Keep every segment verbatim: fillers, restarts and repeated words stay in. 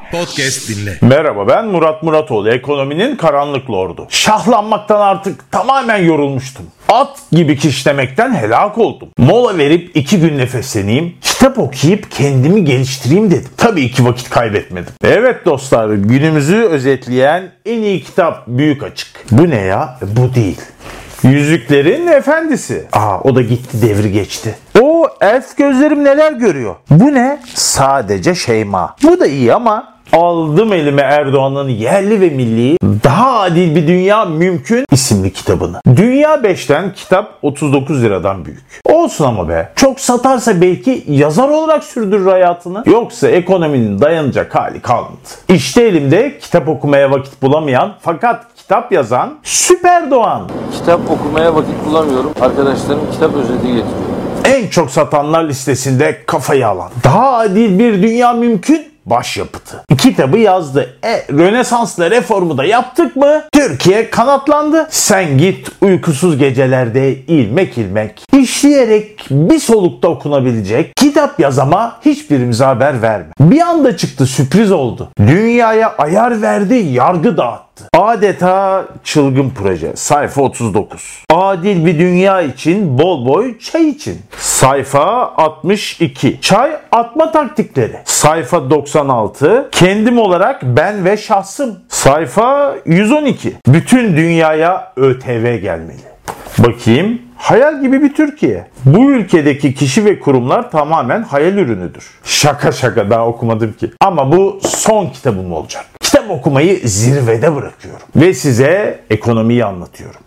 Podcast dinle. Merhaba, ben Murat Muratoğlu, ekonominin karanlık lordu. Şahlanmaktan artık tamamen yorulmuştum. At gibi kişnemekten helak oldum. Mola verip iki gün nefesleneyim, kitap okuyup kendimi geliştireyim dedim. Tabii ki vakit kaybetmedim. Evet dostlar, günümüzü özetleyen en iyi kitap Büyük Açık. Bu ne ya? Bu değil. Yüzüklerin Efendisi. Aa, o da gitti, devri geçti. O elf gözlerim neler görüyor. Bu ne? Sadece Şeyma. Bu da iyi ama aldım elime Erdoğan'ın yerli ve milli Daha Adil Bir Dünya Mümkün isimli kitabını. Dünya beşten, kitap otuz dokuz liradan büyük. Olsun ama be. Çok satarsa belki yazar olarak sürdürür hayatını. Yoksa ekonominin dayanacak hali kalmadı. İşte elimde kitap okumaya vakit bulamayan fakat kitap yazan Süper Doğan. Kitap okumaya vakit bulamıyorum. Arkadaşlarım kitap özeti getiriyor. En çok satanlar listesinde kafayı alan Daha Adil Bir Dünya Mümkün başyapıtı. Kitabı yazdı. E, Rönesans'la reformu da yaptık mı? Türkiye kanatlandı. Sen git uykusuz gecelerde ilmek ilmek işleyerek bir solukta okunabilecek kitap yaz ama hiçbirimize haber verme. Bir anda çıktı, sürpriz oldu. Dünyaya ayar verdi, yargı dağıttı. Adeta çılgın proje. Sayfa otuz dokuz. Adil bir dünya için, bol boy çay için. Sayfa altmış iki. Çay atma taktikleri. Sayfa doksan altı. Kendim olarak ben ve şahsım. Sayfa yüz on iki. Bütün dünyaya ÖTV gelmeli. Bakayım. Hayal gibi bir Türkiye. Bu ülkedeki kişi ve kurumlar tamamen hayal ürünüdür. Şaka şaka, daha okumadım ki. Ama bu son kitabım olacak. Kitap okumayı zirvede bırakıyorum. Ve size ekonomiyi anlatıyorum.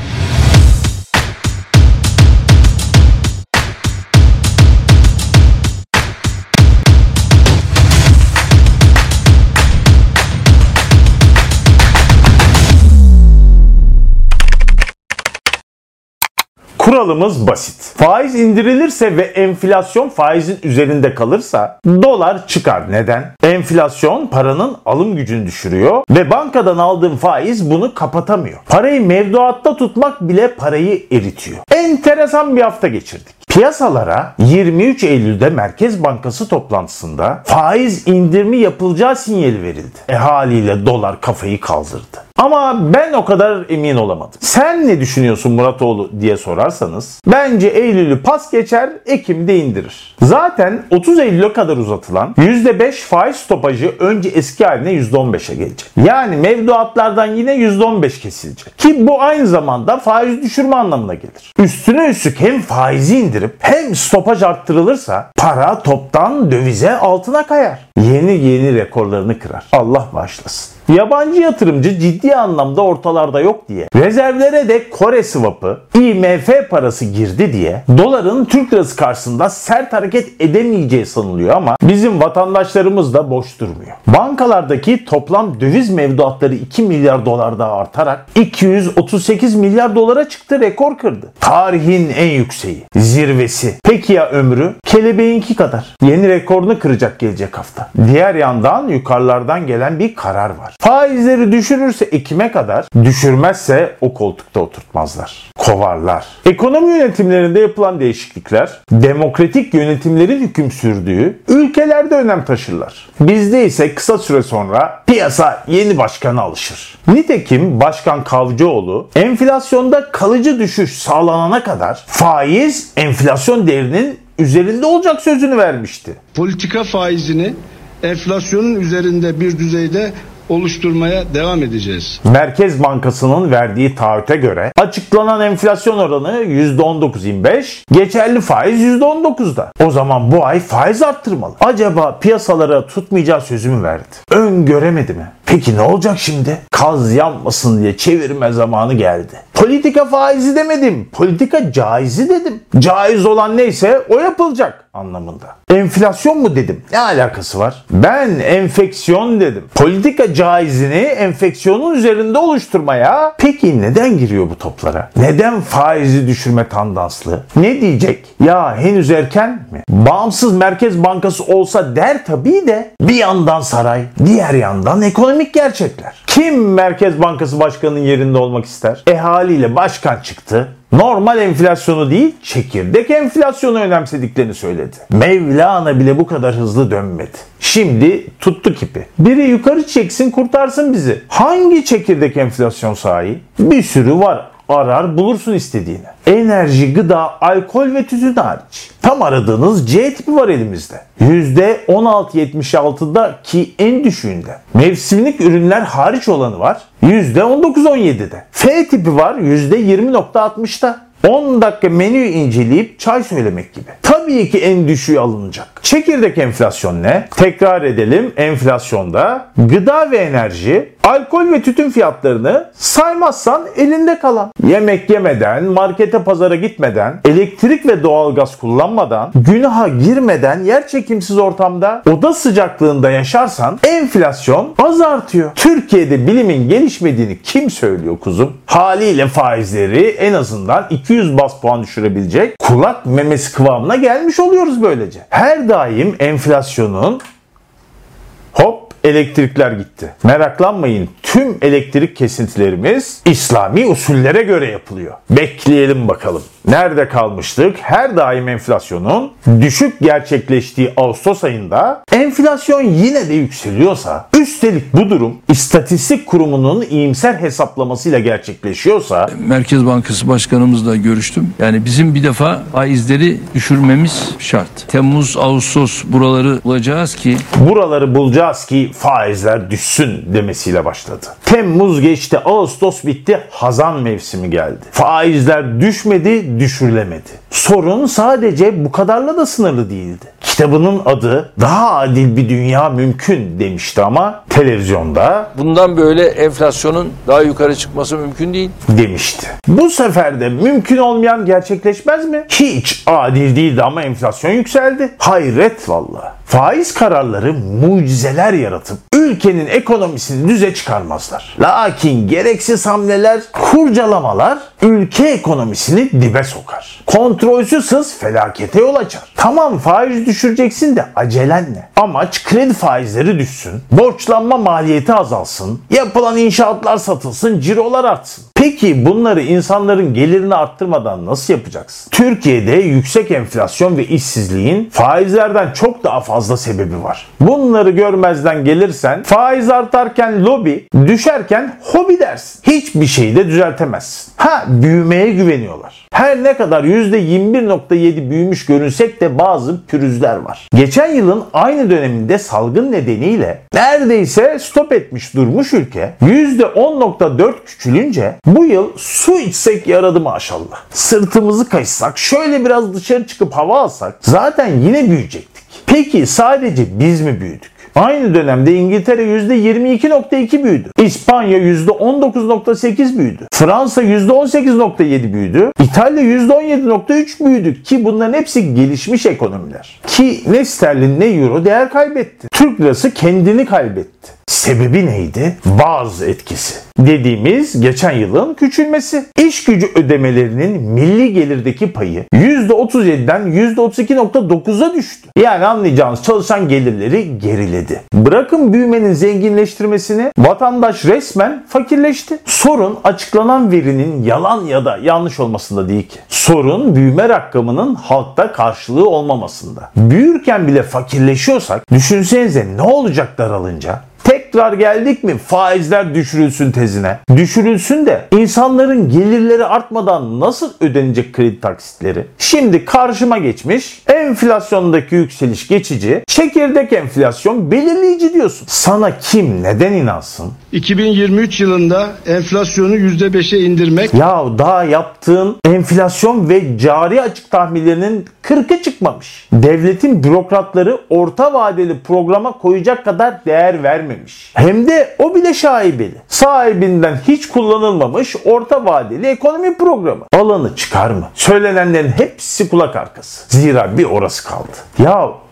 Kuralımız basit. Faiz indirilirse ve enflasyon faizin üzerinde kalırsa dolar çıkar. Neden? Enflasyon paranın alım gücünü düşürüyor ve bankadan aldığın faiz bunu kapatamıyor. Parayı mevduatta tutmak bile parayı eritiyor. Enteresan bir hafta geçirdik. Piyasalara yirmi üç Eylül'de Merkez Bankası toplantısında faiz indirimi yapılacağı sinyali verildi. E haliyle dolar kafayı kaldırdı. Ama ben o kadar emin olamadım. Sen ne düşünüyorsun Muratoğlu diye sorarsanız, bence Eylül'ü pas geçer, Ekim'de indirir. Zaten otuz Eylül'e kadar uzatılan yüzde beş faiz stopajı önce eski haline yüzde on beşe gelecek. Yani mevduatlardan yine yüzde on beş kesilecek. Ki bu aynı zamanda faiz düşürme anlamına gelir. Üstüne üstlük hem faizi indirip hem stopaj arttırılırsa para toptan dövize, altına kayar. Yeni yeni rekorlarını kırar. Allah bağışlasın. Yabancı yatırımcı ciddi anlamda ortalarda yok diye, rezervlere de Kore swap'ı, I M F parası girdi diye doların Türk lirası karşısında sert hareket edemeyeceği sanılıyor ama bizim vatandaşlarımız da boş durmuyor. Bankalardaki toplam döviz mevduatları iki milyar dolar daha artarak iki yüz otuz sekiz milyar dolara çıktı, rekor kırdı. Tarihin en yükseği, zirvesi. Peki ya ömrü? Kelebeğinki kadar. Yeni rekorunu kıracak gelecek hafta. Diğer yandan yukarılardan gelen bir karar var. Faizleri düşürürse Ekim'e kadar, düşürmezse o koltukta oturtmazlar. Kovarlar. Ekonomi yönetimlerinde yapılan değişiklikler, demokratik yönetimlerin hüküm sürdüğü ülkelerde önem taşırlar. Bizde ise kısa süre sonra piyasa yeni başkana alışır. Nitekim Başkan Kavcıoğlu enflasyonda kalıcı düşüş sağlanana kadar faiz enflasyon değerinin üzerinde olacak sözünü vermişti. Politika faizini enflasyonun üzerinde bir düzeyde oluşturmaya devam edeceğiz. Merkez Bankası'nın verdiği taahhüte göre açıklanan enflasyon oranı yüzde on dokuz virgül yirmi beş, geçerli faiz yüzde on dokuzda. O zaman bu ay faiz arttırmalı. Acaba piyasalara tutmayacağı sözü mü verdi? Öngöremedi mi? Peki ne olacak şimdi? Kaz yanmasın diye çevirme zamanı geldi. Politika faizi demedim, politika caizi dedim. Caiz olan neyse o yapılacak anlamında. Enflasyon mu dedim? Ne alakası var? Ben enfeksiyon dedim. Politika caizini enfeksiyonun üzerinde oluşturmaya. Peki neden giriyor bu toplara? Neden faizi düşürme tandanslı? Ne diyecek? Ya henüz erken mi? Bağımsız Merkez Bankası olsa der tabii de, bir yandan saray, diğer yandan ekonomik Ekonomik gerçekler. Kim Merkez Bankası Başkanı'nın yerinde olmak ister? E haliyle başkan çıktı. Normal enflasyonu değil, çekirdek enflasyonu önemsediklerini söyledi. Mevlana bile bu kadar hızlı dönmedi. Şimdi tuttuk ipi. Biri yukarı çeksin, kurtarsın bizi. Hangi çekirdek enflasyon sahi? Bir sürü var. Arar bulursun istediğini. Enerji, gıda, alkol ve tütün hariç. Tam aradığınız C tipi var elimizde. yüzde on altı virgül yetmiş altıda ki en düşüğünde. Mevsimlik ürünler hariç olanı var. yüzde on dokuz virgül on yedide. F tipi var yüzde yirmi virgül altmışta. on dakika menüyü inceleyip çay söylemek gibi. Tabii ki en düşüğü alınacak. Çekirdek enflasyon ne? Tekrar edelim. Enflasyonda gıda ve enerji, alkol ve tütün fiyatlarını saymazsan elinde kalan. Yemek yemeden, markete pazara gitmeden, elektrik ve doğalgaz kullanmadan, günaha girmeden yerçekimsiz ortamda oda sıcaklığında yaşarsan enflasyon az artıyor. Türkiye'de bilimin gelişmediğini kim söylüyor kuzum? Haliyle faizleri en azından iki yüz bas puan düşürebilecek kulak memesi kıvamına gelmiş oluyoruz böylece. Her daim enflasyonun hop elektrikler gitti. Meraklanmayın, tüm elektrik kesintilerimiz İslami usullere göre yapılıyor. Bekleyelim bakalım. Nerede kalmıştık? Her daim enflasyonun düşük gerçekleştiği Ağustos ayında enflasyon yine de yükseliyorsa, üstelik bu durum İstatistik Kurumu'nun iyimser hesaplamasıyla gerçekleşiyorsa, Merkez Bankası Başkanımızla görüştüm. Yani bizim bir defa faizleri düşürmemiz şart. Temmuz, Ağustos buraları bulacağız ki buraları bulacağız ki faizler düşsün demesiyle başladı. Temmuz geçti, Ağustos bitti, Hazan mevsimi geldi. Faizler düşmedi, düşürülemedi. Sorun sadece bu kadarla da sınırlı değildi. Kitabının adı "Daha adil bir dünya mümkün" demişti ama televizyonda Bundan böyle enflasyonun daha yukarı çıkması mümkün değil. demişti. Bu sefer de mümkün olmayan gerçekleşmez mi? Hiç adil değildi ama enflasyon yükseldi. Hayret vallahi. Faiz kararları mucizeler yaratıp ülkenin ekonomisini düze çıkarmazlar. Lakin gereksiz hamleler, kurcalamalar ülke ekonomisini dibe sokar. Kontrolsüz hız felakete yol açar. Tamam, faiz düşüreceksin de acelen ne? Amaç kredi faizleri düşsün, borçlanma maliyeti azalsın, yapılan inşaatlar satılsın, cirolar artsın. Peki bunları insanların gelirini arttırmadan nasıl yapacaksın? Türkiye'de yüksek enflasyon ve işsizliğin faizlerden çok daha fazla sebebi var. Bunları görmezden gelirsen faiz artarken lobi, düşerken hobi dersin. Hiçbir şeyi de düzeltemezsin. Ha, büyümeye güveniyorlar. Her ne kadar yüzde yirmi bir virgül yedi büyümüş görünsek de bazı pürüzler var. Geçen yılın aynı döneminde salgın nedeniyle neredeyse stop etmiş durmuş ülke yüzde on virgül dört küçülünce bu yıl su içsek yaradı maşallah. Sırtımızı kaşısak, şöyle biraz dışarı çıkıp hava alsak zaten yine büyüyecektik. Peki sadece biz mi büyüdük? Aynı dönemde İngiltere yüzde yirmi iki virgül iki büyüdü. İspanya yüzde on dokuz virgül sekiz büyüdü. Fransa yüzde on sekiz virgül yedi büyüdü. İtalya yüzde on yedi virgül üç büyüdü ki bunların hepsi gelişmiş ekonomiler. Ki ne sterlin ne euro değer kaybetti. Türk lirası kendini kaybetti. Sebebi neydi? Baz etkisi. Dediğimiz geçen yılın küçülmesi. İş gücü ödemelerinin milli gelirdeki payı yüzde otuz yediden yüzde otuz iki virgül dokuza düştü. Yani anlayacağınız çalışan gelirleri geriledi. Bırakın büyümenin zenginleştirmesini, vatandaş resmen fakirleşti. Sorun açıklanan verinin yalan ya da yanlış olmasında değil ki. Sorun büyüme rakamının halkta karşılığı olmamasında. Büyürken bile fakirleşiyorsak düşünsenize ne olacak daralınca? Tekrar geldik mi faizler düşürülsün tezine? Düşürülsün de insanların gelirleri artmadan nasıl ödenecek kredi taksitleri? Şimdi karşıma geçmiş, enflasyondaki yükseliş geçici, çekirdek enflasyon belirleyici diyorsun. Sana kim neden inansın? iki bin yirmi üç yılında enflasyonu yüzde beşe indirmek Ya daha yaptığın enflasyon ve cari açık tahminlerinin kırkı çıkmamış. Devletin bürokratları orta vadeli programa koyacak kadar değer vermemiş. Hem de o bile şaibeli. Sahibinden hiç kullanılmamış orta vadeli ekonomi programı. Alanı çıkar mı? Söylenenlerin hepsi kulak arkası. Zira bir orası kaldı. Ya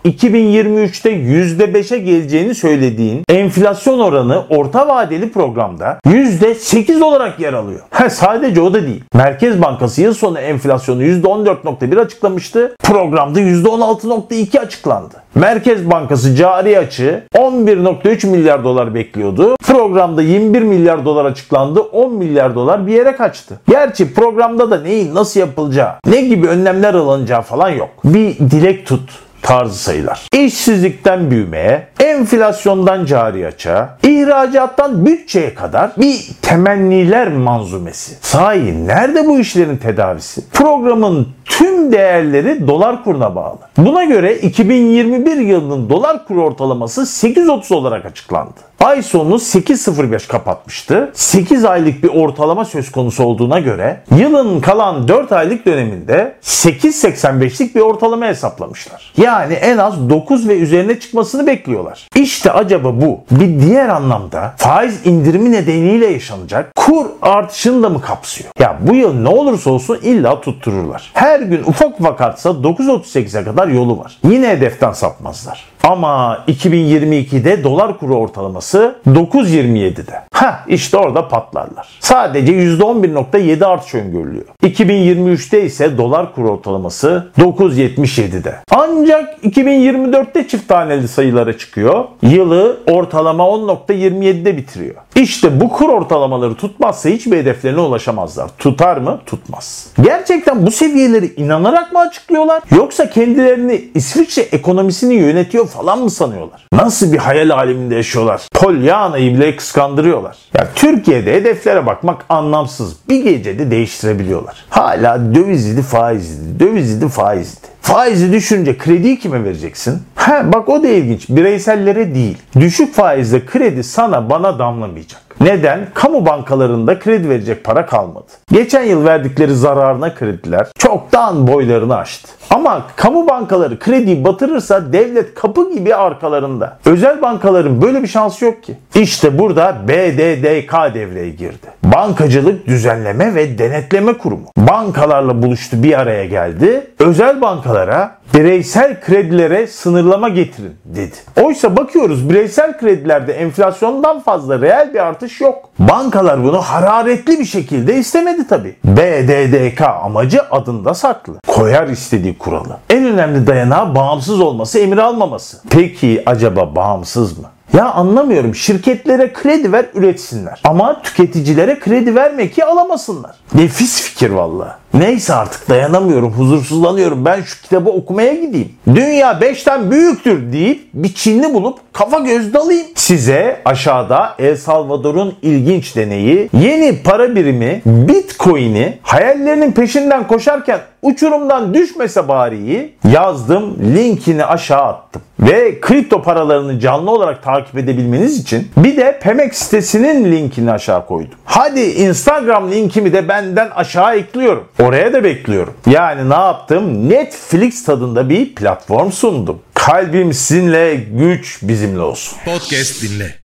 iki bin yirmi üçte yüzde beşe geleceğini söylediğin enflasyon oranı orta vadeli programda yüzde sekiz olarak yer alıyor. Ha, sadece o da değil. Merkez Bankası yıl sonu enflasyonu yüzde on dört nokta bir açıklamıştı. Programda yüzde on altı nokta iki açıklandı. Merkez Bankası cari açığı on bir nokta üç milyar dolar bekliyordu. Programda yirmi bir milyar dolar açıklandı. on milyar dolar bir yere kaçtı. Gerçi programda da neyin nasıl yapılacağı, ne gibi önlemler alınacağı falan yok. Bir dilek tut tarzı sayılar. İşsizlikten büyümeye, enflasyondan cari açığa, ihracattan bütçeye kadar bir temenniler manzumesi. Sahi nerede bu işlerin tedavisi? Programın tüm değerleri dolar kuruna bağlı. Buna göre iki bin yirmi bir yılının dolar kuru ortalaması sekiz otuz olarak açıklandı. Ay sonunu sekiz sıfır beş kapatmıştı. sekiz aylık bir ortalama söz konusu olduğuna göre yılın kalan dört aylık döneminde sekiz seksen beşlik bir ortalama hesaplamışlar. Yani en az dokuz ve üzerine çıkmasını bekliyorlar. İşte acaba bu bir diğer anlamda faiz indirimi nedeniyle yaşanacak kur artışını da mı kapsıyor? Ya bu yıl ne olursa olsun illa tuttururlar. Her gün ufak ufak artsa dokuz otuz sekize kadar yolu var. Yine hedeften sapmazlar. Ama iki bin yirmi ikide dolar kuru ortalaması dokuz yirmi yedide. Ha işte orada patlarlar. Sadece yüzde on bir nokta yedi artış öngörülüyor. iki bin yirmi üçte ise dolar kuru ortalaması dokuz yetmiş yedide. Ancak iki bin yirmi dörtte çift taneli sayılara çıkıyor. Yılı ortalama on nokta yirmi yedide bitiriyor. İşte bu kur ortalamaları tutmazsa hiçbir hedeflerine ulaşamazlar. Tutar mı? Tutmaz. Gerçekten bu seviyeleri inanarak mı açıklıyorlar? Yoksa kendilerini İsviçre ekonomisini yönetiyor falan mı sanıyorlar? Nasıl bir hayal aleminde yaşıyorlar? Polyana'yı bile kıskandırıyorlar. Ya Türkiye'de hedeflere bakmak anlamsız. Bir gecede değiştirebiliyorlar. Hala dövizdi faizdi, dövizdi faizdi. Faizi düşünce krediyi kime vereceksin? Ha bak o da ilginç. Bireysellere değil. Düşük faizle kredi sana bana damlamayacak. Neden? Kamu bankalarında kredi verecek para kalmadı. Geçen yıl verdikleri zararına krediler çoktan boylarını aştı. Ama kamu bankaları krediyi batırırsa devlet kapı gibi arkalarında. Özel bankaların böyle bir şansı yok ki. İşte burada B D D K devreye girdi. Bankacılık Düzenleme ve Denetleme Kurumu. Bankalarla buluştu, bir araya geldi. Özel bankalara bireysel kredilere sınırlama getirin dedi. Oysa bakıyoruz bireysel kredilerde enflasyondan fazla reel bir artış yok. Bankalar bunu hararetli bir şekilde istemedi tabii. B D D K amacı adında saklı. Koyar istediği kuralı. En önemli dayanağı bağımsız olması, emir almaması. Peki acaba bağımsız mı? Ya anlamıyorum. Şirketlere kredi ver, üretsinler. Ama tüketicilere kredi verme ki alamasınlar. Nefis fikir vallahi. Neyse artık dayanamıyorum, huzursuzlanıyorum. Ben şu kitabı okumaya gideyim. Dünya beşten büyüktür deyip bir Çinli bulup kafa göz dalayım. Size aşağıda El Salvador'un ilginç deneyi, yeni para birimi Bitcoin'i hayallerinin peşinden koşarken uçurumdan düşmese bariyi yazdım, linkini aşağı attım. Ve kripto paralarını canlı olarak takip edebilmeniz için bir de Pemex sitesinin linkini aşağı koydum. Hadi Instagram linkimi de benden aşağı ekliyorum. Oraya da bekliyorum. Yani ne yaptım? Netflix tadında bir platform sundum. Kalbim sizinle, güç bizimle olsun. Podcast dinle.